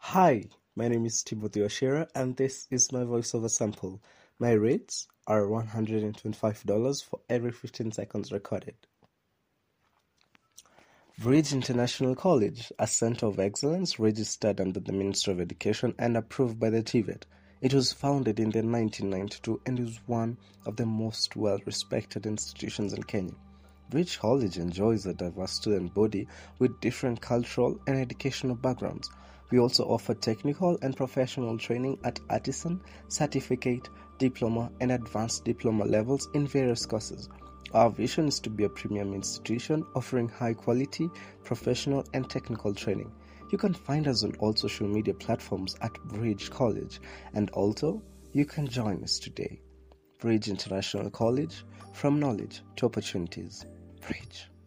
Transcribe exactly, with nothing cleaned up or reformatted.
Hi, my name is Timothy Oshera and this is my voiceover sample. My rates are one hundred twenty-five dollars for every fifteen seconds recorded. Bridge International College, a center of excellence registered under the Ministry of Education and approved by the T V E T. It was founded in the nineteen ninety-two and is one of the most well-respected institutions in Kenya. Bridge College enjoys a diverse student body with different cultural and educational backgrounds. We also offer technical and professional training at artisan, certificate, diploma, and advanced diploma levels in various courses. Our vision is to be a premium institution offering high-quality, professional, and technical training. You can find us on all social media platforms at Bridge College, and also you can join us today. Bridge International College, from knowledge to opportunities. Bridge.